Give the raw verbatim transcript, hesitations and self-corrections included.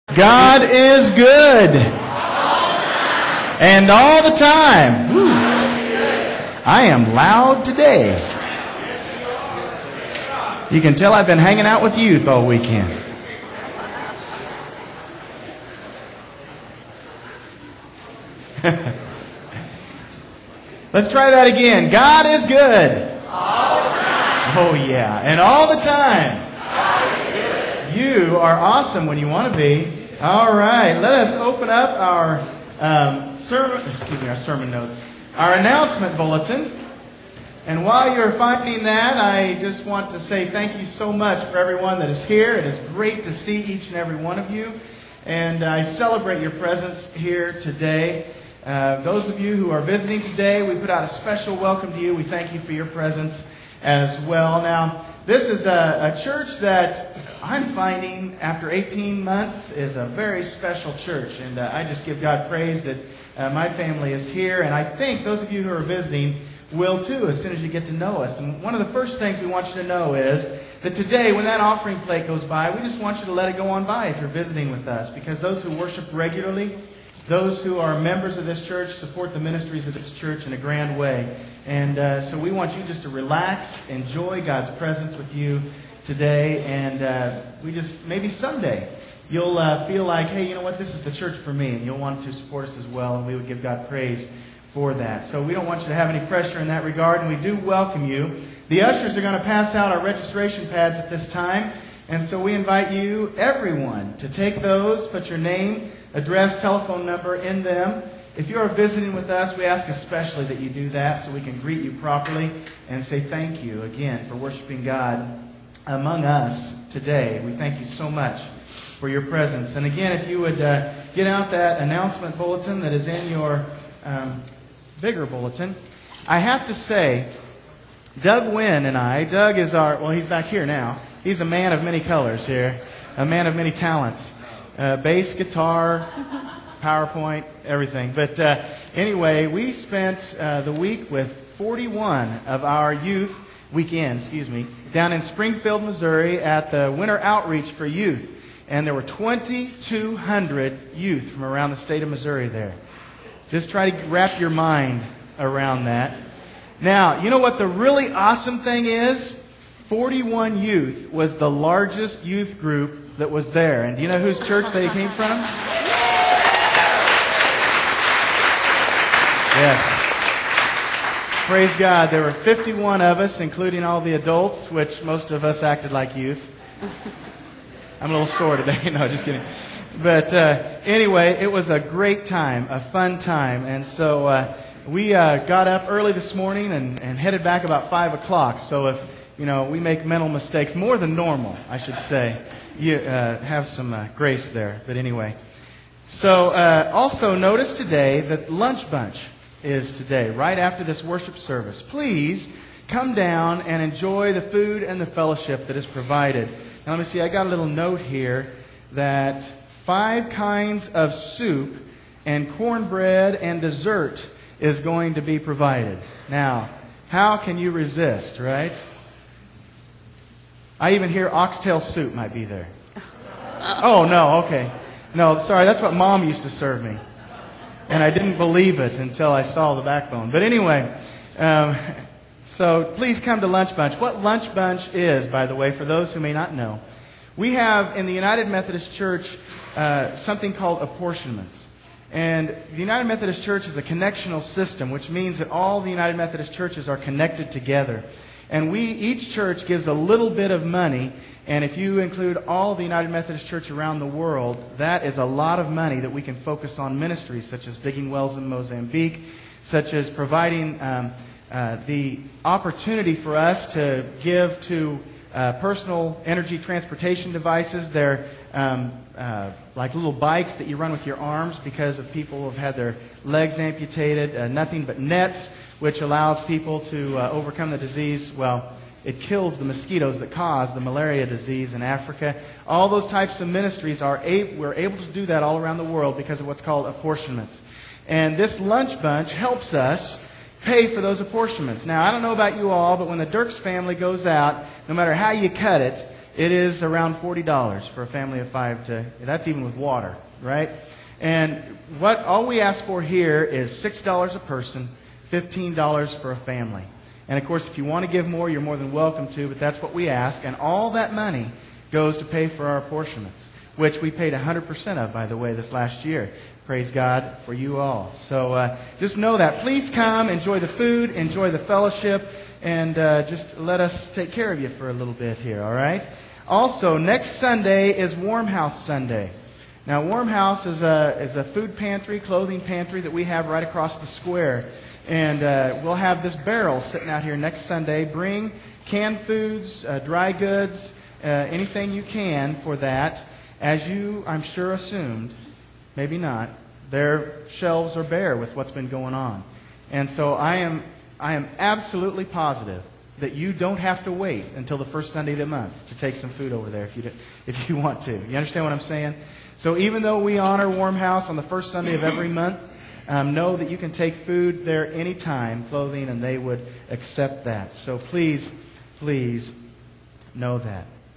God is good. And all the time. Woo. I am loud today. You can tell I've been hanging out with youth all weekend. Let's try that again. God is good. All the time. Oh yeah. And all the time. God is good. You are awesome when you want to be. All right. Let us open up our um, sermon, excuse me, our sermon notes. Our announcement bulletin. And while you're finding that, I just want to say thank you so much for everyone that is here. It is great to see each and every one of you. And I celebrate your presence here today. Uh, those of you who are visiting today, we put out a special welcome to you. We thank you for your presence as well. Now, this is a, a church that I'm finding after eighteen months is a very special church. And uh, I just give God praise that uh, my family is here. And I think those of you who are visiting will too as soon as you get to know us. And one of the first things we want you to know is that today when that offering plate goes by, we just want you to let it go on by if you're visiting with us. Because those who worship regularly, those who are members of this church, support the ministries of this church in a grand way. And uh, so we want you just to relax, enjoy God's presence with you today. And uh, we just, maybe someday, you'll uh, feel like, hey, you know what, this is the church for me. And you'll want to support us as well. And we would give God praise for that. So we don't want you to have any pressure in that regard, and we do welcome you. The ushers are going to pass out our registration pads at this time, and so we invite you, everyone, to take those, put your name, address, telephone number in them. If you are visiting with us, we ask especially that you do that so we can greet you properly and say thank you again for worshiping God among us today. We thank you so much for your presence. And again, if you would uh, get out that announcement bulletin that is in your um, bigger bulletin. I have to say, Doug Wynn and I, Doug is our, well, he's back here now. He's a man of many colors here, a man of many talents. Uh, bass, guitar, PowerPoint, everything. But uh, anyway, we spent uh, the week with forty-one of our youth, weekend, excuse me, down in Springfield, Missouri at the Winter Outreach for Youth. And there were twenty-two hundred youth from around the state of Missouri there. Just try to wrap your mind around that. Now, you know what the really awesome thing is? forty-one youth was the largest youth group that was there. And do you know whose church they came from? Yes. Praise God. There were fifty-one of us, including all the adults, which most of us acted like youth. I'm a little sore today. No, just kidding. But uh, anyway, it was a great time, a fun time. And so uh, we uh, got up early this morning and, and headed back about five o'clock. So if, you know, we make mental mistakes, more than normal, I should say, you uh, have some uh, grace there. But anyway. So uh, also notice today that Lunch Bunch is today, right after this worship service. Please come down and enjoy the food and the fellowship that is provided. Now let me see, I got a little note here that five kinds of soup and cornbread and dessert is going to be provided. Now, how can you resist, right? I even hear oxtail soup might be there. Oh, no, okay. No, sorry, that's what Mom used to serve me. And I didn't believe it until I saw the backbone. But anyway, um, so please come to Lunch Bunch. What Lunch Bunch is, by the way, for those who may not know, we have in the United Methodist Church uh, something called apportionments. And the United Methodist Church is a connectional system, which means that all the United Methodist churches are connected together. And we, each church gives a little bit of money, and if you include all the United Methodist Church around the world, that is a lot of money that we can focus on ministries such as digging wells in Mozambique, such as providing um, uh, the opportunity for us to give to uh, personal energy transportation devices. They're um, uh, like little bikes that you run with your arms because of people who have had their legs amputated, uh, nothing but nets, which allows people to uh, overcome the disease. Well, it kills the mosquitoes that cause the malaria disease in Africa. All those types of ministries, are a- we're able to do that all around the world because of what's called apportionments. And this Lunch Bunch helps us pay for those apportionments. Now, I don't know about you all, but when the Dirks family goes out, no matter how you cut it, it is around forty dollars for a family of five to, that's even with water, right? And what all we ask for here is six dollars a person, fifteen dollars for a family. And of course, if you want to give more, you're more than welcome to, but that's what we ask. And all that money goes to pay for our apportionments, which we paid one hundred percent of, by the way, this last year. Praise God for you all. So uh, just know that. Please come, enjoy the food, enjoy the fellowship, and uh, just let us take care of you for a little bit here, all right? Also, next Sunday is Warm House Sunday. Now, Warm House is a, is a food pantry, clothing pantry that we have right across the square. And uh, we'll have this barrel sitting out here next Sunday. Bring canned foods, uh, dry goods, uh, anything you can for that. As you, I'm sure, assumed, maybe not, their shelves are bare with what's been going on. And so I am, I am absolutely positive that you don't have to wait until the first Sunday of the month to take some food over there if you, do, if you want to. You understand what I'm saying? So even though we honor Warm House on the first Sunday of every month, um, know that you can take food there anytime, clothing, and they would accept that. So please, please know that.